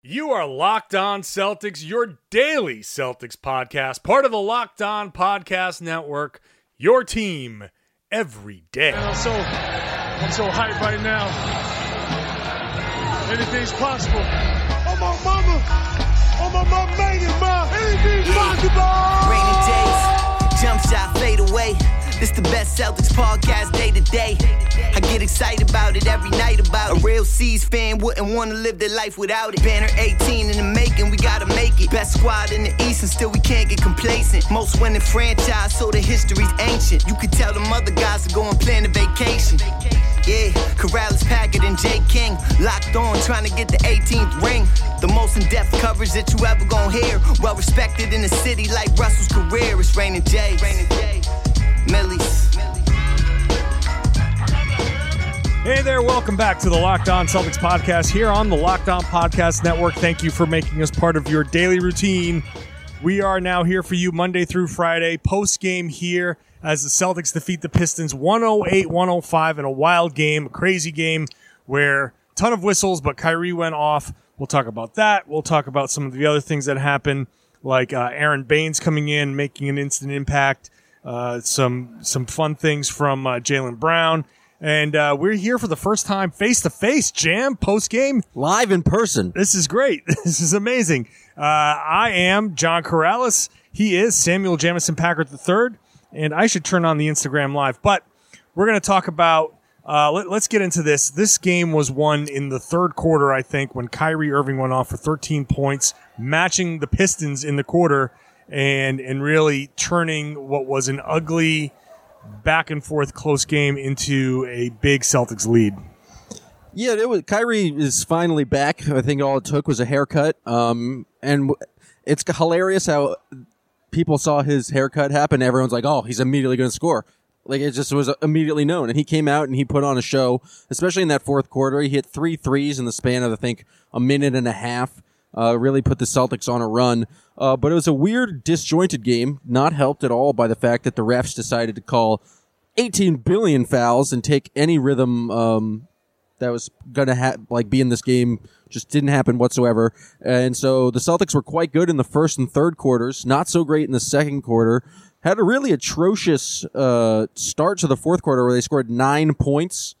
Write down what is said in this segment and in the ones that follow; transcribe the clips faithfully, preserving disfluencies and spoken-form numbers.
You are Locked On Celtics, your daily Celtics podcast, part of the Locked On Podcast Network, your team every day. Man, I'm so, I'm so hyped right now. Anything's possible. Oh, my mama. Oh, my mama made it, ma. Anything's possible. Rainy days, jump shot, fade away. This the best Celtics podcast day to day. I get excited about it every night about it. A real C's fan wouldn't want to live their life without it. Banner eighteen in the making, we gotta make it. Best squad in the East and still we can't get complacent. Most winning franchise, so the history's ancient. You could tell them other guys to go and plan a vacation. Yeah, Corrales, Packard, and Jay King locked on, trying to get the eighteenth ring. The most in-depth coverage that you ever gonna hear. Well respected in the city like Russell's career. It's Rainin' J. Millie's. Hey there, welcome back to the Locked On Celtics podcast here on the Locked On Podcast Network. Thank you for making us part of your daily routine. We are now here for you Monday through Friday, post-game here as the Celtics defeat the Pistons one oh eight one oh five in a wild game, a crazy game where a ton of whistles, but Kyrie went off. We'll talk about that. We'll talk about some of the other things that happened, like uh, Aaron Baines coming in, making an instant impact, uh, some some fun things from uh, Jaylen Brown. And uh, we're here for the first time face-to-face, Jam, post-game. Live in person. This is great. This is amazing. Uh, I am John Corrales. He is Samuel Jamison Packard the third. And I should turn on the Instagram Live. But we're going to talk about, uh, let, let's get into this. This game was won in the third quarter, I think, when Kyrie Irving went off for thirteen points, matching the Pistons in the quarter and, and really turning what was an ugly back and forth close game into a big Celtics lead. Yeah, it was, Kyrie is finally back. I think all it took was a haircut. Um, and it's hilarious how people saw his haircut happen. Everyone's like, oh, he's immediately going to score. Like, it just was immediately known. And he came out and he put on a show, especially in that fourth quarter. He hit three threes in the span of, I think, a minute and a half. Uh, really put the Celtics on a run. Uh, but it was a weird, disjointed game, not helped at all by the fact that the refs decided to call eighteen billion fouls and take any rhythm um, that was going to ha- like be in this game. Just didn't happen whatsoever. And so the Celtics were quite good in the first and third quarters, not so great in the second quarter. Had a really atrocious uh, start to the fourth quarter where they scored nine points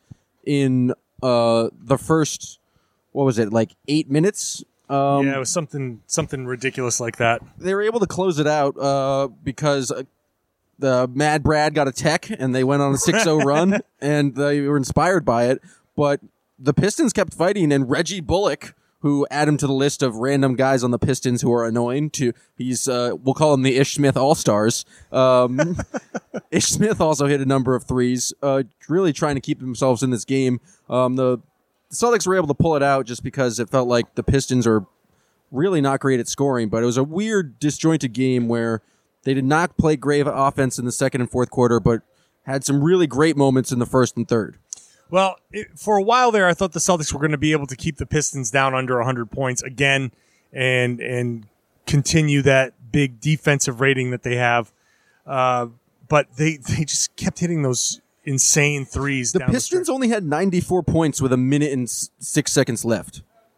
in uh, the first, what was it, like eight minutes? Um, yeah, it was something something ridiculous like that. They were able to close it out uh, because uh, the Mad Brad got a tech and they went on a six oh run and they were inspired by it. But the Pistons kept fighting, and Reggie Bullock, who add him to the list of random guys on the Pistons who are annoying, to he's uh, we'll call him the Ish Smith All-Stars. Um, Ish Smith also hit a number of threes, uh, really trying to keep themselves in this game. Um, the The Celtics were able to pull it out just because it felt like the Pistons are really not great at scoring, but it was a weird, disjointed game where they did not play great offense in the second and fourth quarter, but had some really great moments in the first and third. Well, it, for a while there, I thought the Celtics were going to be able to keep the Pistons down under one hundred points again and and continue that big defensive rating that they have. Uh, but they, they just kept hitting those insane threes. The down Pistons the only had ninety-four points with a minute and s- six seconds left,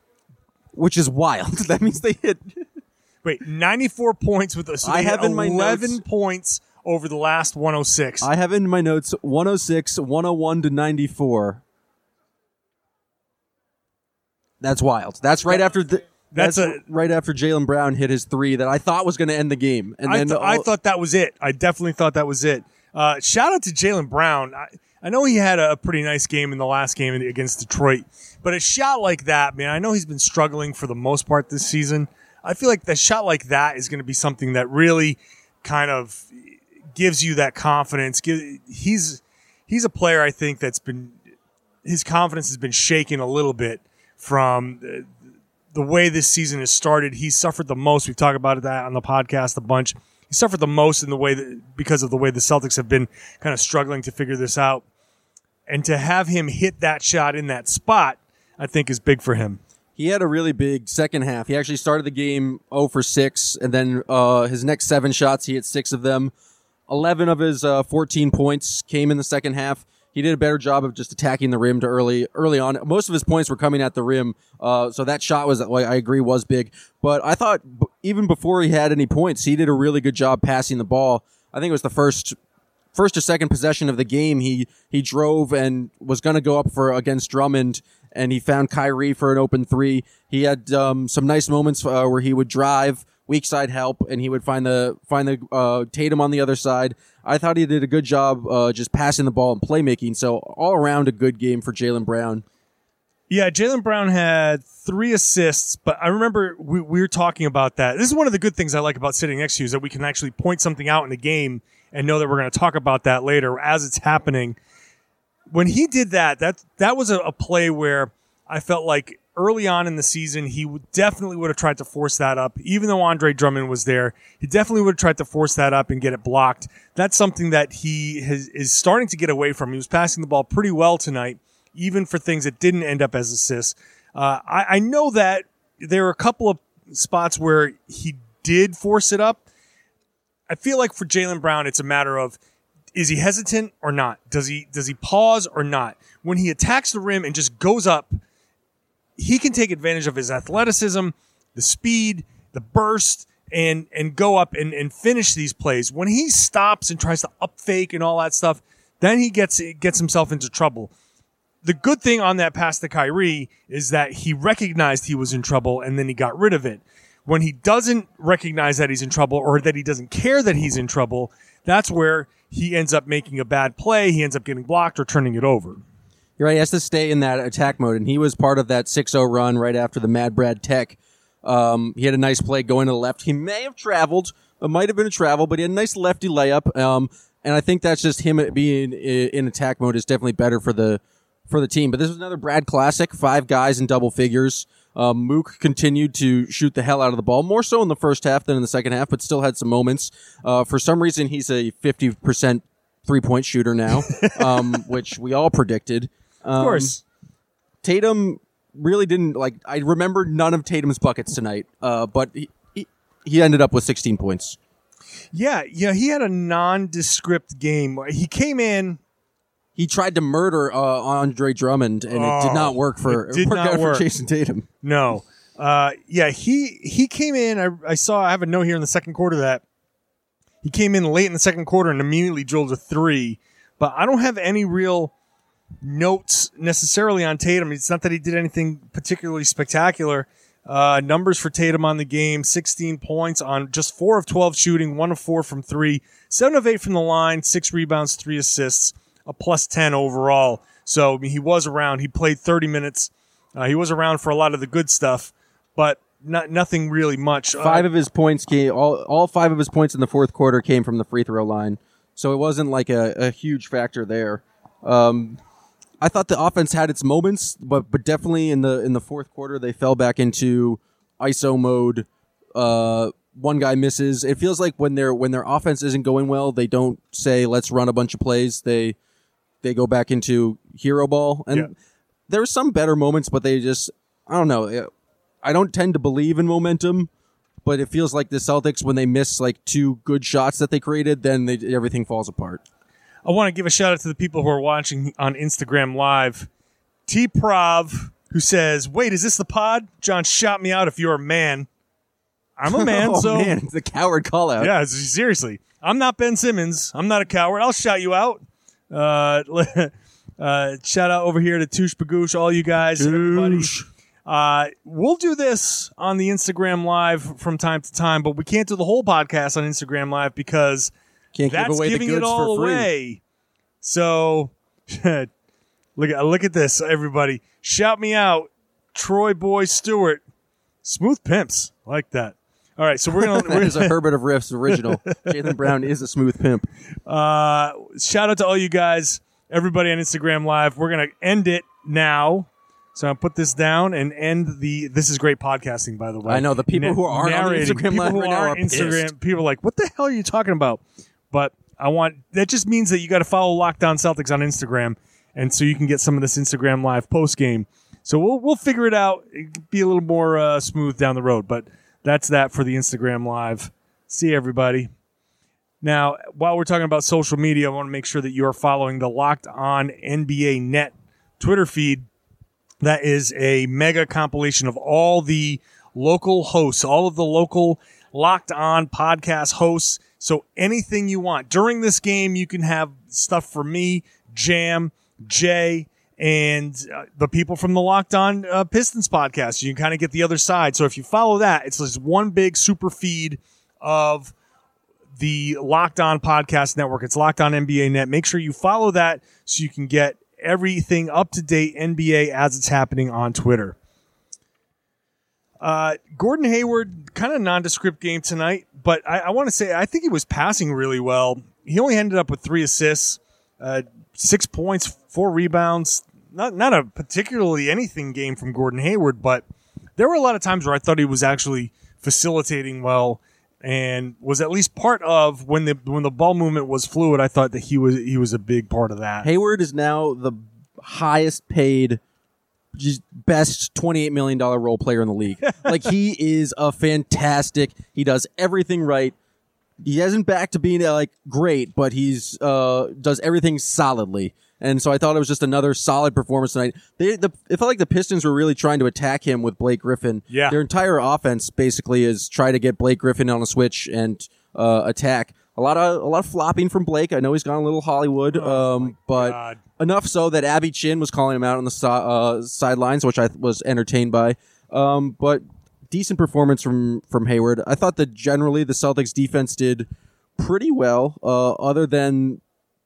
which is wild. That means they hit. Wait, ninety-four points with us. So I have in my eleven notes, points over the last one oh six. I have in my notes one oh six, one oh one to ninety-four. That's wild. That's right after the. That's, That's a, right after Jaylen Brown hit his three that I thought was going to end the game, and I, then th- all, I thought that was it. I definitely thought that was it. Uh, shout out to Jaylen Brown. I, I know he had a pretty nice game in the last game against Detroit, but a shot like that, man, I know he's been struggling for the most part this season. I feel like the shot like that is going to be something that really kind of gives you that confidence. He's he's a player, I think, that's been his confidence has been shaken a little bit from the, the way this season has started. He's suffered the most. We've talked about that on the podcast a bunch. He suffered the most in the way that, because of the way the Celtics have been kind of struggling to figure this out. And to have him hit that shot in that spot, I think is big for him. He had a really big second half. He actually started the game oh for six, and then uh, his next seven shots, he hit six of them. eleven of his uh, fourteen points came in the second half. he did a better job of just attacking the rim to early early on. Most of his points were coming at the rim, uh, so that shot was, like, I agree, was big. But I thought b- even before he had any points, he did a really good job passing the ball. I think it was the first first or second possession of the game. He he drove and was going to go up for against Drummond, and he found Kyrie for an open three. He had um, some nice moments uh, where he would drive, weak side help, and he would find the find the uh, Tatum on the other side. I thought he did a good job uh, just passing the ball and playmaking. So all around a good game for Jaylen Brown. Yeah, Jaylen Brown had three assists, but I remember we, we were talking about that. This is one of the good things I like about sitting next to you is that we can actually point something out in the game and know that we're going to talk about that later as it's happening. When he did that, that that was a, a play where I felt like early on in the season, he would definitely would have tried to force that up. Even though Andre Drummond was there, he definitely would have tried to force that up and get it blocked. That's something that he has, is starting to get away from. He was passing the ball pretty well tonight, even for things that didn't end up as assists. Uh, I, I know that there are a couple of spots where he did force it up. I feel like for Jaylen Brown, it's a matter of, is he hesitant or not? Does he does he pause or not? When he attacks the rim and just goes up, he can take advantage of his athleticism, the speed, the burst, and and go up and, and finish these plays. When he stops and tries to up fake and all that stuff, then he gets gets himself into trouble. The good thing on that pass to Kyrie is that he recognized he was in trouble and then he got rid of it. When he doesn't recognize that he's in trouble or that he doesn't care that he's in trouble, that's where he ends up making a bad play. He ends up getting blocked or turning it over. You're right. He has to stay in that attack mode, and he was part of that six oh run right after the Mad Brad Tech. Um, he had a nice play going to the left. He may have traveled. It might have been a travel, but he had a nice lefty layup. Um, and I think that's just him being in attack mode is definitely better for the for the team. But this was another Brad classic, five guys in double figures. Um, Mook continued to shoot the hell out of the ball, more so in the first half than in the second half, but still had some moments. Uh, for some reason, he's a fifty percent three-point shooter now, um, which we all predicted. Um, Of course. Tatum really didn't, like, I remember none of Tatum's buckets tonight, uh, but he, he, he ended up with sixteen points. Yeah, yeah, he had a nondescript game. He came in. He tried to murder uh, Andre Drummond, and Oh, it did not work for, it did work not out work. for Jason Tatum. No. Uh, yeah, he he came in. I, I saw, I have a note here in the second quarter that he came in late in the second quarter and immediately drilled a three. But I don't have any real notes necessarily on Tatum. It's not that he did anything particularly spectacular. Uh, numbers for Tatum on the game, sixteen points on just four of twelve shooting, one of four from three, seven of eight from the line, six rebounds, three assists, a plus ten overall. So I mean, he was around. He played thirty minutes. Uh, he was around for a lot of the good stuff, but not nothing really much. Five uh, of his points came, all, all five of his points in the fourth quarter came from the free throw line. So it wasn't like a, a huge factor there. Um, I thought the offense had its moments, but but definitely in the in the fourth quarter they fell back into I S O mode. Uh, one guy misses. It feels like when their when their offense isn't going well, they don't say let's run a bunch of plays. They they go back into hero ball, and Yeah. there were some better moments, but they just I don't know. I don't tend to believe in momentum, but it feels like the Celtics when they miss like two good shots that they created, then they, everything falls apart. I want to give a shout out to the people who are watching on Instagram Live. T Prov, who says, "Wait, is this the pod? John shot me out if you're a man." I'm a man, oh, so man, it's a coward call out. yeah, seriously. I'm not Ben Simmons. I'm not a coward. I'll shout you out. Uh, uh, shout out over here to Touche Bagoosh, all you guys, everybody. Uh, we'll do this on the Instagram Live from time to time, but we can't do the whole podcast on Instagram Live because Can't that's give away giving the it goods all for free. away. So look at look at this, everybody. Shout me out, Troy Boy Stewart. Smooth pimps. I like that. All right, so we're gonna That is a Herbert of Riffs original. Jaylen Brown is a smooth pimp. uh shout out to all you guys, everybody on Instagram Live. We're gonna end it now. So I'll put this down and end the. This is great podcasting, by the way. I know, the people who aren't on narrating. Instagram people Live who right now aren't are Instagram, pissed. people are like, "What the hell are you talking about?" But I want that just means that you got to follow Lockdown Celtics on Instagram, and so you can get some of this Instagram Live post game. So we'll we'll figure it out. It'll be a little more uh, smooth down the road, but that's that for the Instagram Live. See you, everybody. Now, while we're talking about social media, I want to make sure that you are following the Locked On N B A Net Twitter feed. That is a mega compilation of all the local hosts, all of the local Locked On podcast hosts. So anything you want. During this game, you can have stuff for me, Jam, Jay, and uh, the people from the Locked On uh, Pistons podcast. You can kind of get the other side. So if you follow that, it's just one big super feed of the Locked On Podcast Network. It's Locked On N B A Net. Make sure you follow that so you can get everything up to date N B A as it's happening on Twitter. Uh, Gordon Hayward, kind of nondescript game tonight, but I, I want to say I think he was passing really well. He only ended up with three assists, uh, six points, four rebounds. Not not a particularly anything game from Gordon Hayward, but there were a lot of times where I thought he was actually facilitating well and was at least part of when the when the ball movement was fluid. I thought that he was he was a big part of that. Hayward is now the highest paid, just best twenty-eight million dollars role player in the league. Like, he is a fantastic. He does everything right. He hasn't back to being uh, like great, but he's uh, does everything solidly. And so I thought it was just another solid performance tonight. They, the, it felt like the Pistons were really trying to attack him with Blake Griffin. Yeah. Their entire offense basically is try to get Blake Griffin on a switch and uh, attack. A lot of a lot of flopping from Blake. I know he's gone a little Hollywood, oh um, but God. enough so that Abby Chin was calling him out on the so, uh, sidelines, which I was entertained by. Um, but decent performance from from Hayward. I thought that generally the Celtics defense did pretty well, uh, other than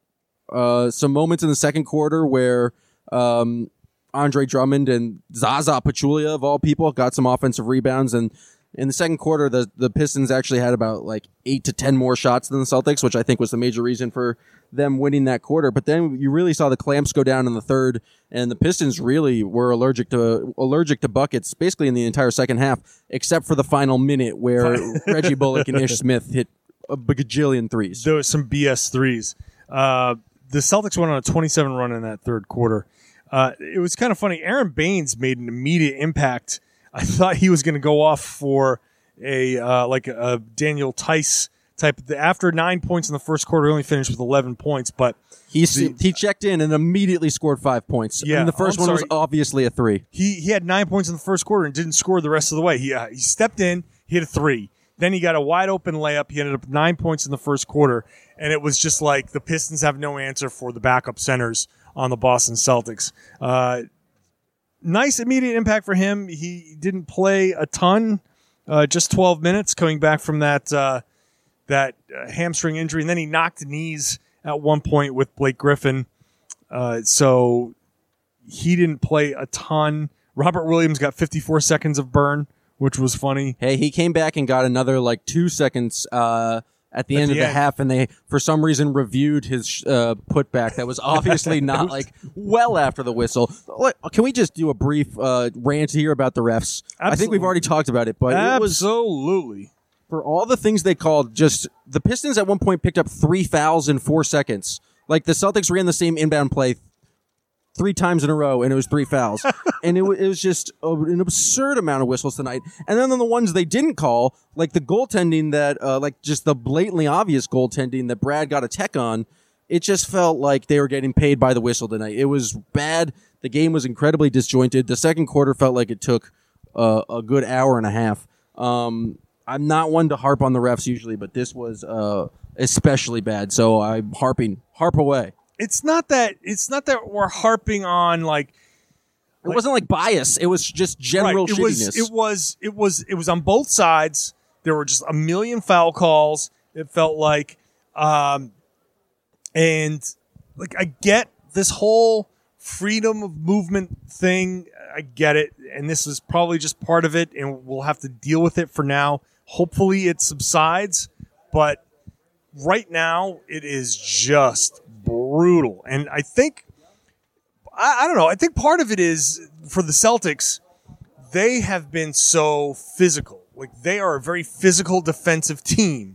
uh, some moments in the second quarter where um, Andre Drummond and Zaza Pachulia, of all people, got some offensive rebounds. And in the second quarter, the, the Pistons actually had about like eight to ten more shots than the Celtics, which I think was the major reason for them winning that quarter. But then you really saw the clamps go down in the third, and the Pistons really were allergic to allergic to buckets basically in the entire second half, except for the final minute where Reggie Bullock and Ish Smith hit a bajillion threes. There was some B S threes. Uh, the Celtics went on a twenty-seven run in that third quarter. Uh, it was kind of funny. Aaron Baines made an immediate impact. I thought he was going to go off for a uh, like a, a Daniel Tice type. After nine points in the first quarter, he only finished with eleven points. But he the, he checked in and immediately scored five points. Yeah, and the first oh, one was sorry. obviously a three. He he had nine points in the first quarter and didn't score the rest of the way. He uh, he stepped in, he hit a three. Then he got a wide open layup. He ended up nine points in the first quarter, and it was just like the Pistons have no answer for the backup centers on the Boston Celtics. Uh, nice immediate impact for him. He didn't play a ton, uh, just twelve minutes coming back from that uh, that uh, hamstring injury, and then he knocked knees at one point with Blake Griffin. Uh, so he didn't play a ton. Robert Williams got fifty-four seconds of burn, which was funny. Hey, he came back and got another like two seconds uh, at the At end the of the end. half, and they for some reason reviewed his uh, putback. That was obviously not like well after the whistle. Let- Can we just do a brief uh, rant here about the refs? I think we've Absolutely. already talked about it, but it was Absolutely. for all the things they called. Just the Pistons at one point picked up three fouls in four seconds. Like the Celtics ran the same inbound play three times in a row, and it was three fouls. and it, w- it was just a, an absurd amount of whistles tonight. And then on the ones they didn't call, like the goaltending that, uh, like just the blatantly obvious goaltending that Brad got a tech on, it just felt like they were getting paid by the whistle tonight. It was bad. The game was incredibly disjointed. The second quarter felt like it took uh, a good hour and a half. Um, I'm not one to harp on the refs usually, but this was uh, especially bad. So I'm harping, harp away. It's not that it's not that we're harping on like It wasn't like bias. It was just general right. It shittiness. was it was it was it was on both sides. There were just a million foul calls. It felt like, um, and like I get this whole freedom of movement thing. I get it, and this is probably just part of it, and we'll have to deal with it for now. Hopefully, it subsides, but right now it is just brutal. And I think, I, I don't know, I think part of it is for the Celtics, they have been so physical. Like, they are a very physical defensive team.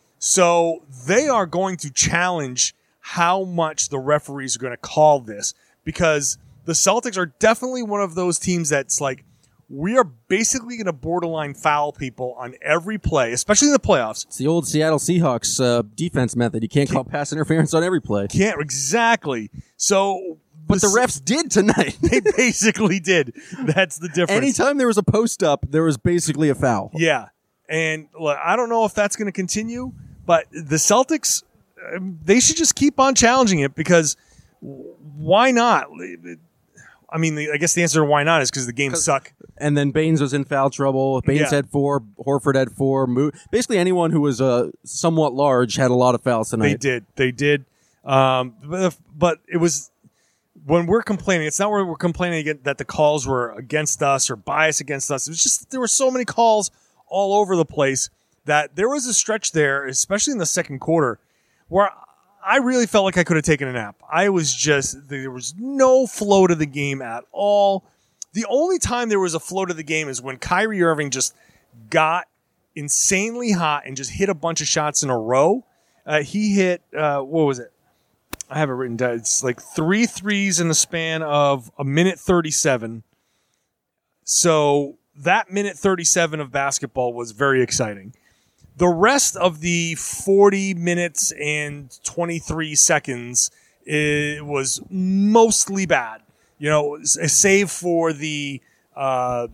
So they are going to challenge how much the referees are going to call this, because the Celtics are definitely one of those teams that's like we are basically going to borderline foul people on every play, especially in the playoffs. It's the old Seattle Seahawks uh, defense method. You can't, can't call pass interference on every play. Can't, exactly. So, but the, the refs did tonight. They basically did. That's the difference. Anytime there was a post up, there was basically a foul. Yeah. And look, I don't know if that's going to continue, but the Celtics, they should just keep on challenging it because why not? I mean, I guess the answer to why not is because the games suck. And then Baines was in foul trouble. Baines yeah. had four. Horford had four. Basically, anyone who was uh, somewhat large had a lot of fouls tonight. They did. They did. Um, but, but it was when we're complaining, it's not where we're complaining that the calls were against us or biased against us. It was just there were so many calls all over the place that there was a stretch there, especially in the second quarter, where I really felt like I could have taken a nap. I was just, there was no flow to the game at all. The only time there was a flow to the game is when Kyrie Irving just got insanely hot and just hit a bunch of shots in a row. Uh, he hit, uh, what was it? I have it written down. It's like three threes in the span of a minute thirty-seven. So that minute thirty-seven of basketball was very exciting. The rest of the forty minutes and twenty-three seconds, it was mostly bad. You know, save for the uh,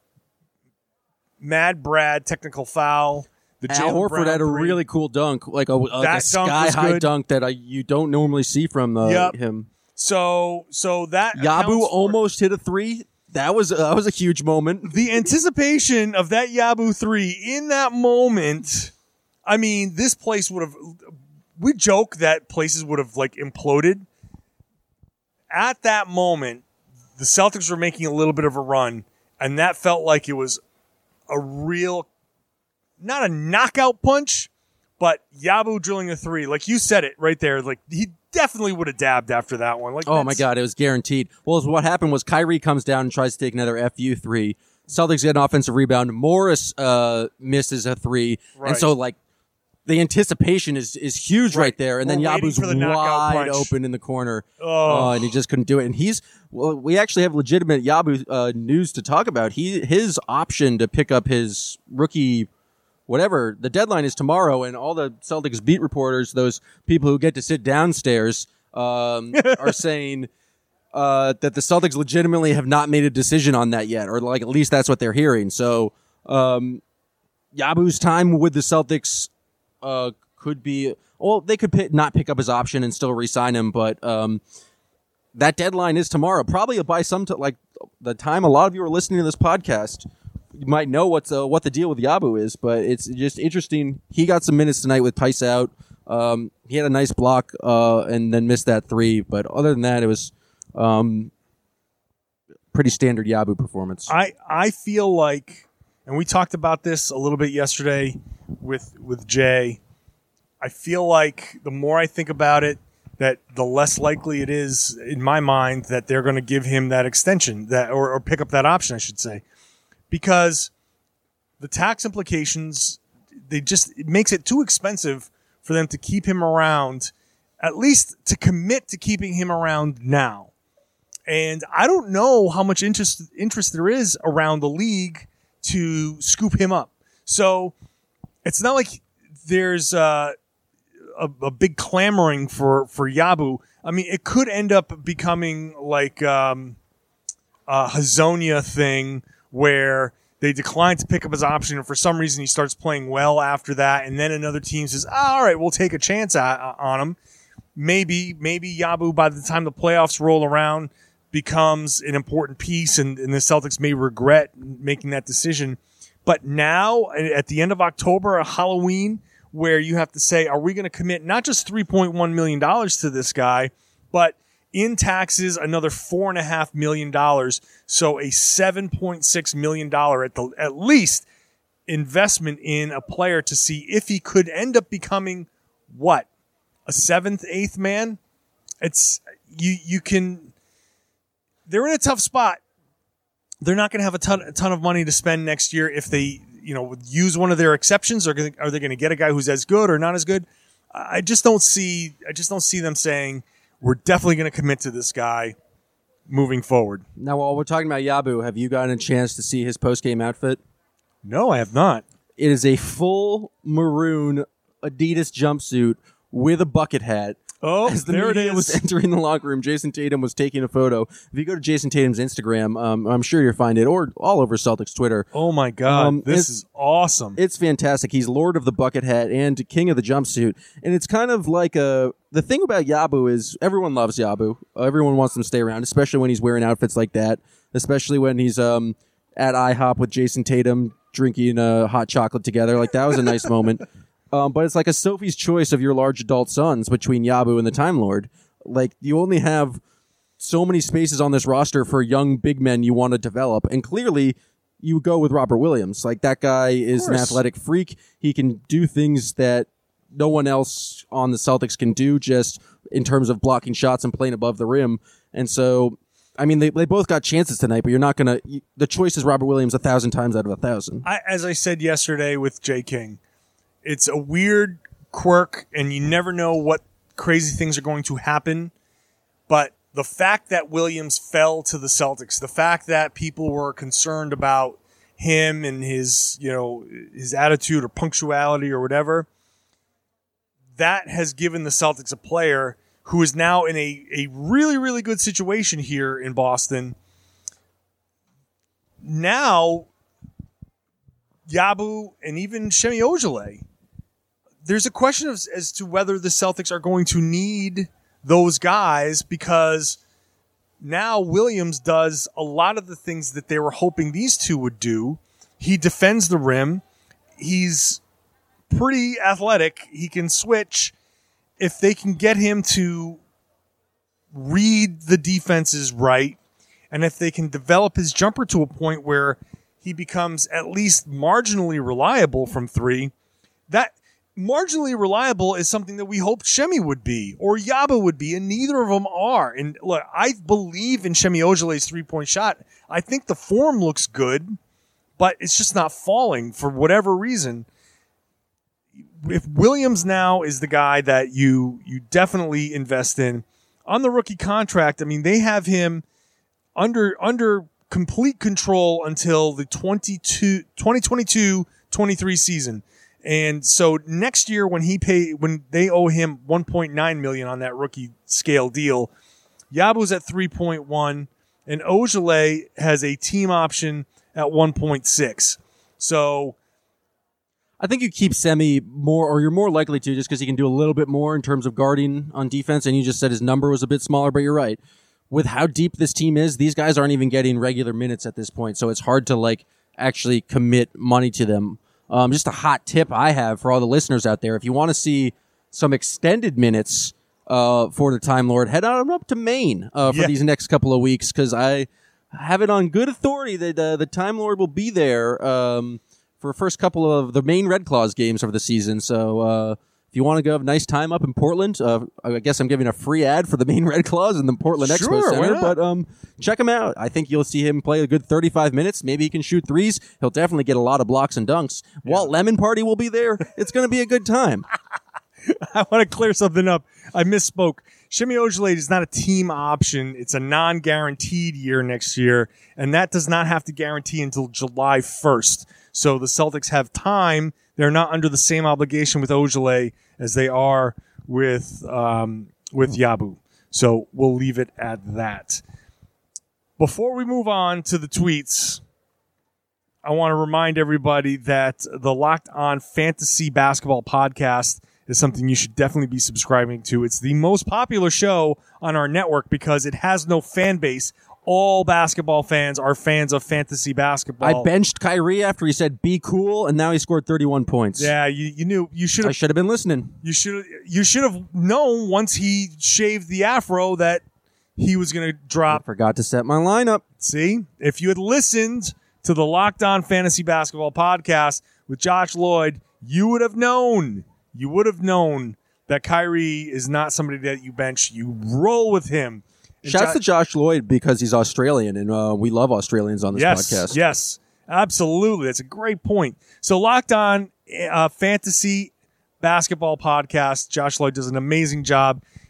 Mad Brad technical foul. The Al Horford Brown had a three. really cool dunk, like a, like a sky-high dunk that I, you don't normally see from uh, yep. him. So, so that Yabu almost hit a three. That was uh, that was a huge moment. The anticipation of that Yabu three in that moment. I mean, this place would have. We joke that places would have like imploded. At that moment, the Celtics were making a little bit of a run, and that felt like it was a real, not a knockout punch, but Yabu drilling a three. Like you said it right there. Like he definitely would have dabbed after that one. Like, oh my God, it was guaranteed. Well, what happened was Kyrie comes down and tries to take another F U three. Celtics get an offensive rebound. Morris uh, misses a three, right. And so like the anticipation is is huge right, right there. And We're then Yabu's the wide punch. open in the corner, oh. uh, and he just couldn't do it. And he's well, we actually have legitimate Yabu uh, news to talk about. He his option to pick up his rookie. Whatever, the deadline is tomorrow, and all the Celtics beat reporters, those people who get to sit downstairs, um, are saying uh, that the Celtics legitimately have not made a decision on that yet, or like at least that's what they're hearing. So um, Yabu's time with the Celtics uh, could be, well, they could pick, not pick up his option and still re-sign him, but um, that deadline is tomorrow. Probably by some t- like the time a lot of you are listening to this podcast. You might know what's uh, what the deal with Yabu is, but it's just interesting. He got some minutes tonight with Tice out. Um, he had a nice block uh, and then missed that three. But other than that, it was um, pretty standard Yabu performance. I, I feel like, and we talked about this a little bit yesterday with with Jay, I feel like the more I think about it, that the less likely it is in my mind that they're going to give him that extension that or, or pick up that option, I should say. Because the tax implications, they just it makes it too expensive for them to keep him around, at least to commit to keeping him around now. And I don't know how much interest interest there is around the league to scoop him up. So it's not like there's uh, a, a big clamoring for, for Yabu. I mean, it could end up becoming like um, a Hazonia thing, where they decline to pick up his option, and for some reason he starts playing well after that, and then another team says, oh, all right, we'll take a chance at, uh, on him. Maybe maybe Yabu, by the time the playoffs roll around, becomes an important piece, and, and the Celtics may regret making that decision. But now, at the end of October, a Halloween, where you have to say, are we going to commit not just three point one million dollars to this guy, but in taxes, another four and a half million dollars. So a seven point six million dollars at the at least investment in a player to see if he could end up becoming what? A seventh, eighth man? It's you you can they're in a tough spot. They're not going to have a ton a ton of money to spend next year if they, you know, use one of their exceptions, or are they going to get a guy who's as good or not as good? I just don't see I just don't see them saying, we're definitely going to commit to this guy. moving forward. Now, while we're talking about Yabu, have you gotten a chance to see his post-game outfit? No, I have not. It is a full maroon Adidas jumpsuit with a bucket hat. Oh, As the there it media is. was entering the locker room, Jason Tatum was taking a photo. If you go to Jason Tatum's Instagram, um, I'm sure you'll find it, or all over Celtics Twitter. Oh, my God. Um, this it's- is awesome. It's fantastic. He's Lord of the Bucket Hat and King of the Jumpsuit. And it's kind of like a... The thing about Yabu is everyone loves Yabu. Everyone wants him to stay around, especially when he's wearing outfits like that, especially when he's um, at IHOP with Jason Tatum drinking uh, hot chocolate together. Like, that was a nice moment. Um, but it's like a Sophie's choice of your large adult sons between Yabu and the Time Lord. Like, you only have so many spaces on this roster for young big men you want to develop. And clearly, you go with Robert Williams. Like, that guy is an course. athletic freak. He can do things that no one else on the Celtics can do, just in terms of blocking shots and playing above the rim. And so, I mean, they, they both got chances tonight, but you're not going to... The choice is Robert Williams a thousand times out of a thousand. I, as I said yesterday with Jay King, it's a weird quirk, and you never know what crazy things are going to happen. But the fact that Williams fell to the Celtics, the fact that people were concerned about him and his, you know, his attitude or punctuality or whatever, that has given the Celtics a player who is now in a, a really, really good situation here in Boston. Now, Yabu and even Shemi Ojale, there's a question of, as to whether the Celtics are going to need those guys, because now Williams does a lot of the things that they were hoping these two would do. He defends the rim. He's pretty athletic. He can switch. If they can get him to read the defenses right, and if they can develop his jumper to a point where he becomes at least marginally reliable from three, that marginally reliable is something that we hoped Shemi would be or Yabu would be, and neither of them are. And look, I believe in Shemi Ojale's three-point shot. I think the form looks good, but it's just not falling for whatever reason. If Williams now is the guy that you you definitely invest in on the rookie contract, I mean, they have him under under complete control until the twenty twenty-two twenty-three season. And so next year, when he pay, when they owe him one point nine million dollars on that rookie scale deal, Yabu's at three point one, and Ojale has a team option at one point six. So I think you keep Semi more, or you're more likely to, just because he can do a little bit more in terms of guarding on defense. And you just said his number was a bit smaller, but you're right. With how deep this team is, these guys aren't even getting regular minutes at this point, so it's hard to like actually commit money to them. Um, just a hot tip I have for all the listeners out there: if you want to see some extended minutes uh, for the Time Lord, head on up to Maine uh, for Yeah. these next couple of weeks, because I have it on good authority that uh, the Time Lord will be there um, for the first couple of the Maine Red Claws games of the season. So uh, if you want to go have a nice time up in Portland, uh, I guess I'm giving a free ad for the Maine Red Claws in the Portland Sure, Expo why Center. not? But um, check him out. I think you'll see him play a good thirty-five minutes. Maybe he can shoot threes. He'll definitely get a lot of blocks and dunks. Walt Lemon Party will be there. It's going to be a good time. I want to clear something up. I misspoke. Shemi Ojale is not a team option. It's a non-guaranteed year next year, and that does not have to guarantee until July first. So the Celtics have time. They're not under the same obligation with Ojale as they are with um, with Yabu. So we'll leave it at that. Before we move on to the tweets, I want to remind everybody that the Locked On Fantasy Basketball Podcast is something you should definitely be subscribing to. It's the most popular show on our network because it has no fan base. All basketball fans are fans of fantasy basketball. I benched Kyrie after he said be cool, and now he scored thirty-one points. Yeah, you, you knew you should I have should have been listening. you should you should have known once he shaved the afro that he was going to I drop. forgot to set my lineup. See, if you had listened to the Locked On Fantasy Basketball Podcast with Josh Lloyd, you would have known. You would have known that Kyrie is not somebody that you bench. You roll with him. And Shouts Jo- to Josh Lloyd because he's Australian, and uh, we love Australians on this yes, podcast. Yes, absolutely. That's a great point. So Locked On uh, Fantasy Basketball Podcast. Josh Lloyd does an amazing job.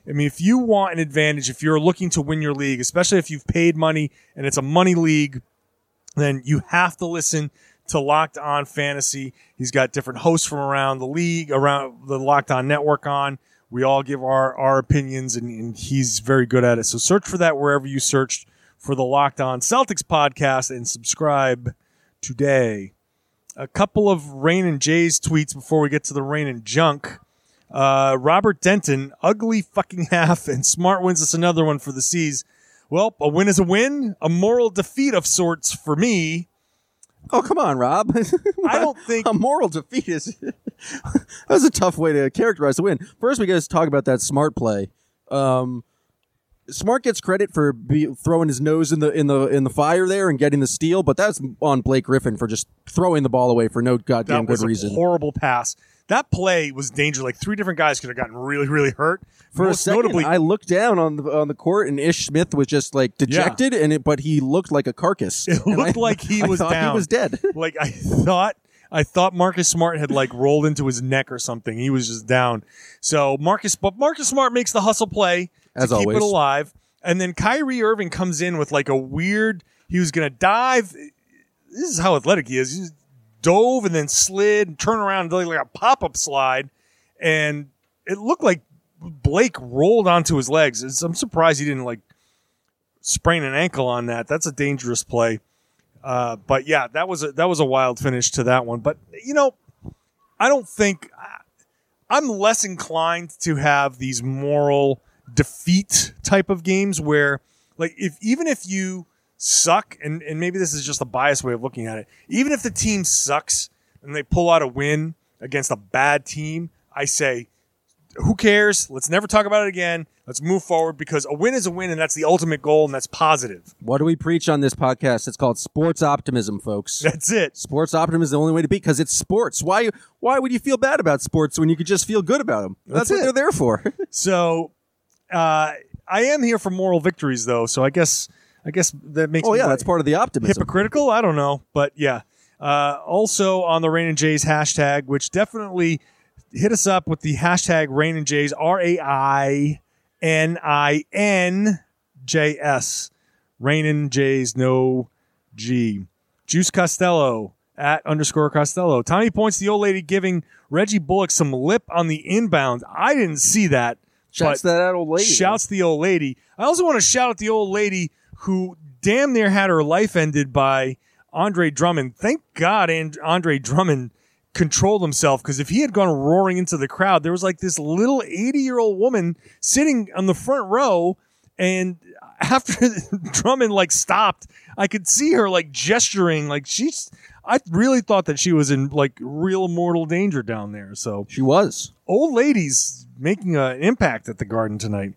I mean, if you want an advantage, if you're looking to win your league, especially if you've paid money and it's a money league, then you have to listen to Locked On Fantasy. He's got different hosts from around the league, around the Locked On Network on. We all give our, our opinions, and, and he's very good at it. So search for that wherever you searched for the Locked On Celtics podcast and subscribe today. A couple of Rain and Jay's tweets before we get to the Rain and Junk. Uh, Robert Denton, ugly fucking half, and Smart wins us another one for the C's. Well, a win is a win, a moral defeat of sorts for me. Oh, come on, Rob. I don't think... A moral defeat is... That was a tough way to characterize the win. First, we got to talk about that Smart play. Um, Smart gets credit for be, throwing his nose in the in the in the fire there and getting the steal, but that's on Blake Griffin for just throwing the ball away for no goddamn that was good reason. A horrible pass. That play was dangerous. Like three different guys could have gotten really, really hurt. For Most a second, notably, I looked down on the on the court, and Ish Smith was just like dejected, yeah. and it, but he looked like a carcass. It and looked I, like he I was thought down. He was dead. Like I thought, I thought Marcus Smart had like rolled into his neck or something. He was just down. So Marcus, but Marcus Smart makes the hustle play to As keep always. it alive, and then Kyrie Irving comes in with like a weird. He was gonna dive. This is how athletic he is. He just dove and then slid and turned around and did like a pop-up slide, and it looked like Blake rolled onto his legs. It's, I'm surprised he didn't like sprain an ankle on that. That's a dangerous play. Uh, but yeah, that was a, that was a wild finish to that one. But you know, I don't think I'm less inclined to have these moral defeat type of games where, like, if even if you suck, and, and maybe this is just a biased way of looking at it, even if the team sucks and they pull out a win against a bad team, I say, who cares? Let's never talk about it again. Let's move forward, because a win is a win, and that's the ultimate goal, and that's positive. What do we preach on this podcast? It's called sports optimism, folks. That's it. Sports optimism is the only way to be, because it's sports. Why Why would you feel bad about sports when you could just feel good about them? That's, That's what it. they're there for. So uh, I am here for moral victories, though, so I guess I guess that makes Oh, me yeah, like, that's part of the optimism. hypocritical. I don't know, but yeah. Uh, also on the Rain and Jays hashtag, which definitely hit us up with the hashtag Rain and Jays, R A I N I N J S. Rain and Jays, no G. Juice Costello at underscore Costello. Tommy points the old lady giving Reggie Bullock some lip on the inbound. I didn't see that. Shouts but that old lady. Shouts the old lady. I also want to shout out the old lady who damn near had her life ended by Andre Drummond. Thank God and Andre Drummond controlled himself, because if he had gone roaring into the crowd, there was like this little eighty-year-old woman sitting on the front row, and after Drummond like stopped, I could see her like gesturing, like she's. I really thought that she was in like real mortal danger down there. So She was. old ladies making an impact at the Garden tonight.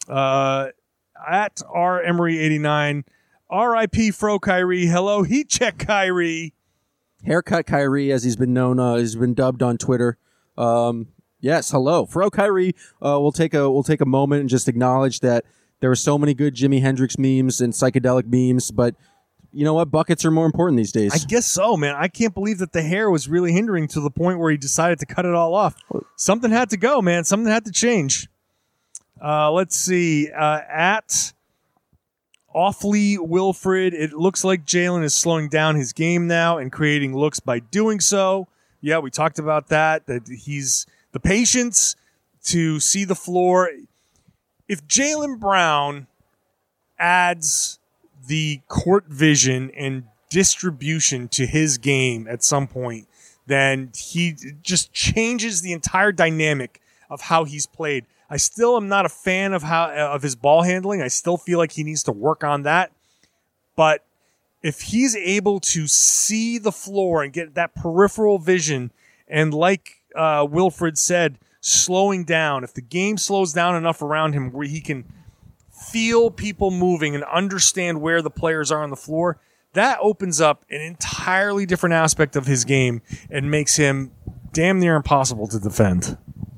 Uh, at R Emery eighty-nine, R I P Fro Kyrie. Hello, heat check Kyrie. Haircut Kyrie, as he's been known, uh, he's been dubbed on Twitter. Um, yes, hello, Fro Kyrie. Uh, we'll take a we'll take a moment and just acknowledge that there were so many good Jimi Hendrix memes and psychedelic memes, but you know what? Buckets are more important these days. I guess so, man. I can't believe that the hair was really hindering to the point where he decided to cut it all off. Something had to go, man. Something had to change. Uh, let's see. Uh, at Awfully Wilfred, it looks like Jalen is slowing down his game now and creating looks by doing so. Yeah, we talked about that, that he's the patience to see the floor. If Jaylen Brown adds the court vision and distribution to his game at some point, then he just changes the entire dynamic of how he's played. I still am not a fan of how of his ball handling. I still feel like he needs to work on that. But if he's able to see the floor and get that peripheral vision, and like uh, Wilfred said, slowing down, if the game slows down enough around him where he can feel people moving and understand where the players are on the floor, that opens up an entirely different aspect of his game and makes him damn near impossible to defend.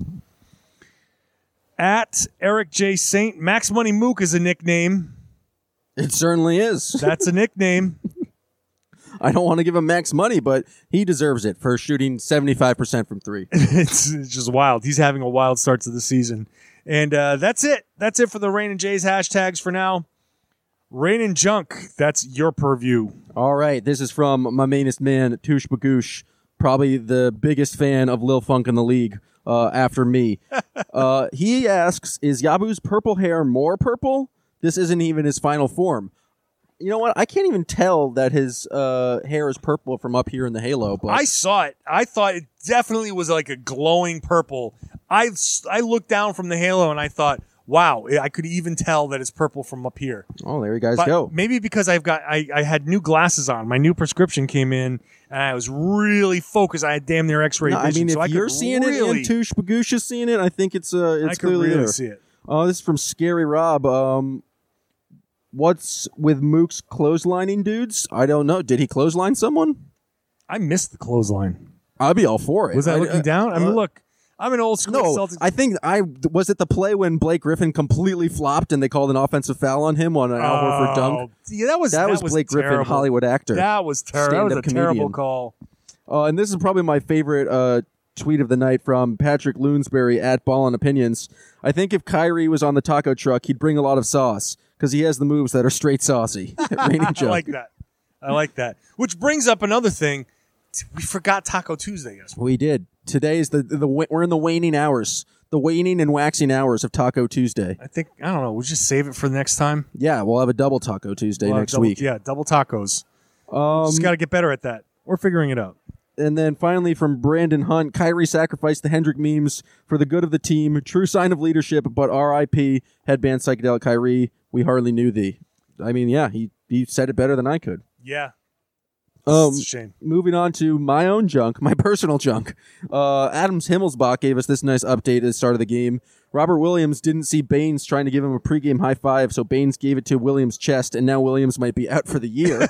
At Eric J. Saint, Max Money Mook is a nickname. It certainly is. That's a nickname. I don't want to give him max money, but he deserves it for shooting seventy-five percent from three. it's, it's just wild. He's having a wild start to the season. And uh, that's it. That's it for the Rain and Jays hashtags for now. Rain and Junk, that's your purview. All right, this is from my mainest man, Touche Bagoosh, probably the biggest fan of Lil Funk in the league uh, after me. uh, he asks, is Yabu's purple hair more purple? This isn't even his final form. You know what? I can't even tell that his uh, hair is purple from up here in the halo. But I saw it. I thought it definitely was like a glowing purple. I, I looked down from the halo and I thought, wow, I could even tell that it's purple from up here. Oh, there you guys But go. maybe because I've got I, I had new glasses on. My new prescription came in, and I was really focused. I had damn near X-ray No, vision. I mean, if so I you're could seeing really, it and Touche Bagoosh is seeing it, I think it's uh, I it's could clearly really there. see it. Oh, this is from Scary Rob. Um, what's with Mook's clotheslining dudes? I don't know. Did he clothesline someone? I missed the clothesline. I'd be all for it. Was I, looking uh, down? I mean, uh, look, I'm an old school No, Celtics. I think I was it the play when Blake Griffin completely flopped and they called an offensive foul on him on an Al Horford dunk. Oh, yeah, that was That, was Blake Griffin, terrible. Hollywood actor. That was terrible. That was a Stand-up terrible comedian. call. Uh, and this is probably my favorite uh, tweet of the night from Patrick Loonsbury at Ball and Opinions. I think if Kyrie was on the taco truck, he'd bring a lot of sauce because he has the moves that are straight saucy. Rainy I joke. like that. I like that. Which brings up another thing. We forgot Taco Tuesday yesterday. We did. Today is the, the, the we're in the waning hours, the waning and waxing hours of Taco Tuesday. I think I don't know. We'll just save it for the next time. Yeah, we'll have a double Taco Tuesday We'll have next double- week. Yeah, double tacos. Um, Just got to get better at that. We're figuring it out. And then finally from Brandon Hunt, Kyrie sacrificed the Hendrick memes for the good of the team. True sign of leadership, but R I P headband psychedelic Kyrie. We hardly knew thee. I mean, yeah, he he said it better than I could. Yeah. Um, It's a shame. Moving on to my own junk, my personal junk. Uh, Adams Himmelsbach gave us this nice update at the start of the game. Robert Williams didn't see Baines trying to give him a pregame high five, so Baines gave it to Williams' chest, and now Williams might be out for the year.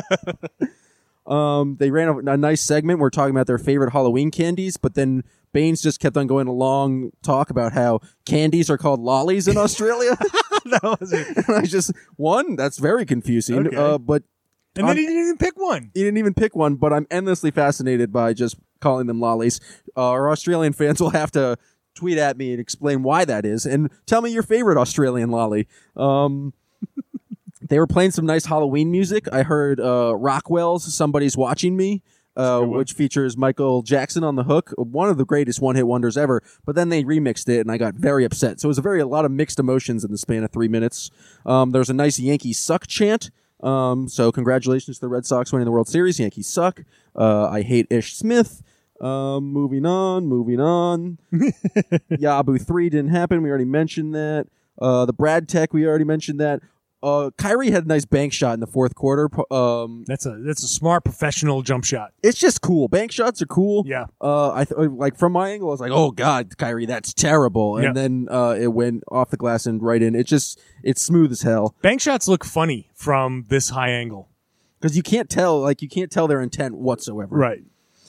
um, they ran a, a nice segment. We're talking about their favorite Halloween candies, but then Baines just kept on going a long talk about how candies are called lollies in Australia. That was it. And I just, one, that's very confusing, Okay. uh, but And then he didn't even pick one. he didn't even pick one, but I'm endlessly fascinated by just calling them lollies. Uh, our Australian fans will have to tweet at me and explain why that is, and tell me your favorite Australian lolly. Um, they were playing some nice Halloween music. I heard uh, Rockwell's "Somebody's Watching Me," uh, good one. which features Michael Jackson on the hook, one of the greatest one-hit wonders ever. But then they remixed it, and I got very upset. So it was a very a lot of mixed emotions in the span of three minutes. Um, there was a nice Yankee suck chant. Um, so congratulations to the Red Sox winning the World Series. Yankees suck. Uh, I hate Ish Smith. Um, moving on, moving on. Yabu three didn't happen. We already mentioned that. Uh, the Brad Tech, we already mentioned that. Uh, Kyrie had a nice bank shot in the fourth quarter. Um, That's a that's a smart professional jump shot. it's just cool. Bank shots are cool. Yeah. Uh, I th- like from my angle, I was like, "Oh God, Kyrie, that's terrible." And Yeah. then uh, it went off the glass and right in. It's just it's smooth as hell. Bank shots look funny from this high angle. Because you can't tell, like you can't tell their intent whatsoever. Right.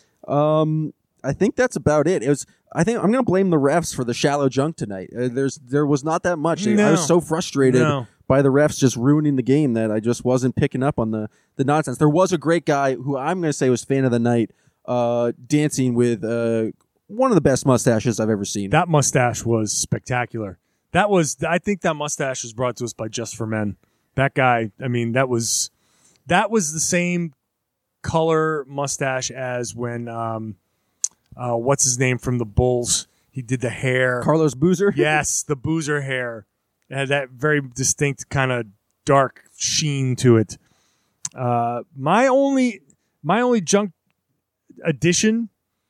Um, I think that's about it. It was. I think I'm gonna blame the refs for the shallow junk tonight. Uh, there's there was not that much. I No. was so frustrated No. by the refs just ruining the game that I just wasn't picking up on the the nonsense. There was a great guy who I'm gonna say was fan of the night, uh, dancing with uh one of the best mustaches I've ever seen. That mustache was spectacular. That was I think that mustache was brought to us by Just for Men. That guy, I mean, that was that was the same color mustache as when um uh what's his name from the Bulls? He did the hair. Carlos Boozer. Yes, the Boozer hair. It had that very distinct kind of dark sheen to it. Uh, my only my only junk addition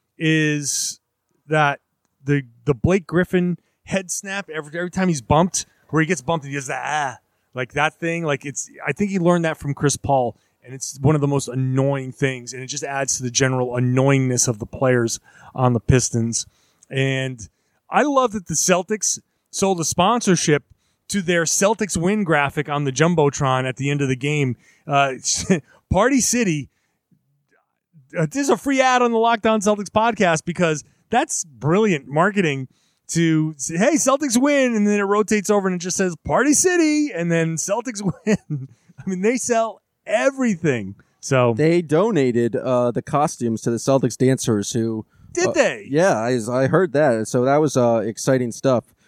is that the the Blake Griffin head snap every every time he's bumped, where he gets bumped and he does that ah like that thing. Like it's I think he learned that from Chris Paul, and it's one of the most annoying things, and it just adds to the general annoyingness of the players on the Pistons. And I love that the Celtics sold a sponsorship to their Celtics win graphic on the Jumbotron at the end of the game. Uh, Party City. Uh, this is a free ad on the Lockdown Celtics podcast because that's brilliant marketing to say, hey, Celtics win, and then it rotates over and it just says Party City, and then Celtics win. I mean, they sell everything. So They donated uh, the costumes to the Celtics dancers who did uh, they? Yeah, I, I heard that. So that was uh, exciting stuff.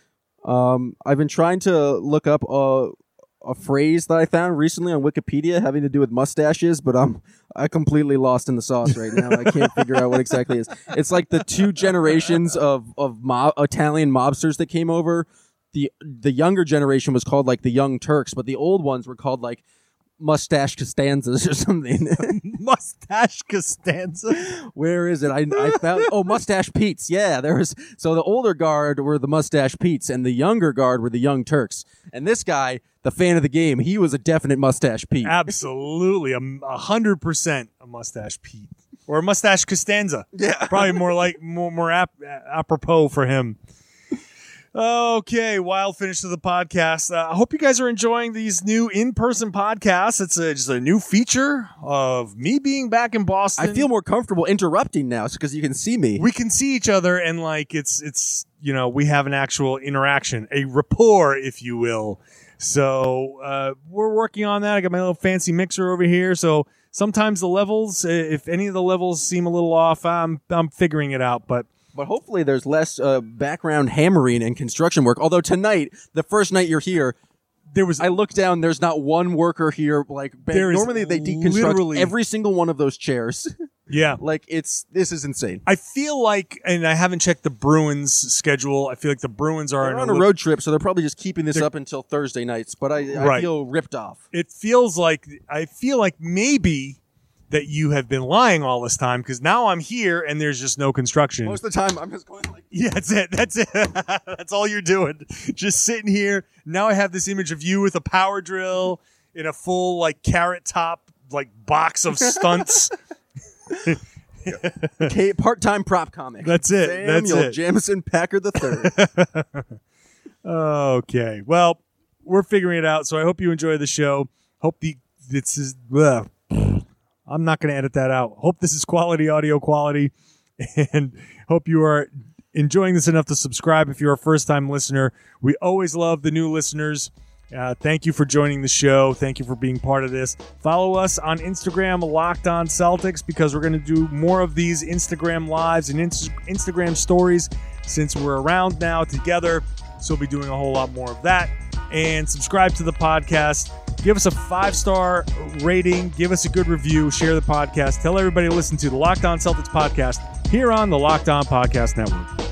Um, I've been trying to look up a, a phrase that I found recently on Wikipedia having to do with mustaches, but I'm I completely lost in the sauce right now. I can't figure out what exactly it is. It's like the two generations of of mob, Italian mobsters that came over. The the younger generation was called like the Young Turks, but the old ones were called like Mustache Costanzas or something. Mustache Costanza. Where is it? I I found oh Mustache Pete's. Yeah, there was so the older guard were the Mustache Pete's and the younger guard were the Young Turks. And this guy, the fan of the game, he was a definite Mustache Pete. Absolutely, a a hundred percent a Mustache Pete or a Mustache Costanza. Yeah, probably more like more more ap- apropos for him. Okay, wild finish to the podcast. Uh, I hope you guys are enjoying these new in-person podcasts. It's a, just a new feature of me being back in Boston. I feel more comfortable interrupting now because you can see me. We can see each other, and like it's it's you know we have an actual interaction, a rapport, if you will. So uh, we're working on that. I got my little fancy mixer over here. So sometimes the levels, if any of the levels seem a little off, I'm I'm figuring it out, but. But hopefully there's less uh, background hammering and construction work. Although tonight, the first night you're here, there was I look down, there's not one worker here. Like there normally they deconstruct every single one of those chairs. Yeah. Like it's this is insane. I feel like, and I haven't checked the Bruins schedule. I feel like the Bruins are they're on a li- road trip, so they're probably just keeping this up until Thursday nights. But I, I right. feel ripped off. It feels like I feel like maybe that you have been lying all this time because now I'm here and there's just no construction. Most of the time, I'm just going like, yeah, that's it. That's it. That's all you're doing. Just sitting here. Now I have this image of you with a power drill in a full like carrot top like box of stunts. Okay, part-time prop comic. That's it. Samuel That's it. Jamison Packard the third. Okay. Well, we're figuring it out. So I hope you enjoy the show. Hope the this is. Ugh. I'm not going to edit that out. Hope this is quality audio quality, and hope you are enjoying this enough to subscribe if you're a first-time listener. We always love the new listeners. Uh, thank you for joining the show. Thank you for being part of this. Follow us on Instagram, Locked On Celtics, because we're going to do more of these Instagram lives and Inst- Instagram stories since we're around now together. So we'll be doing a whole lot more of that. And subscribe to the podcast. Give us a five-star rating. Give us a good review. Share the podcast. Tell everybody to listen to the Locked On Celtics podcast here on the Locked On Podcast Network.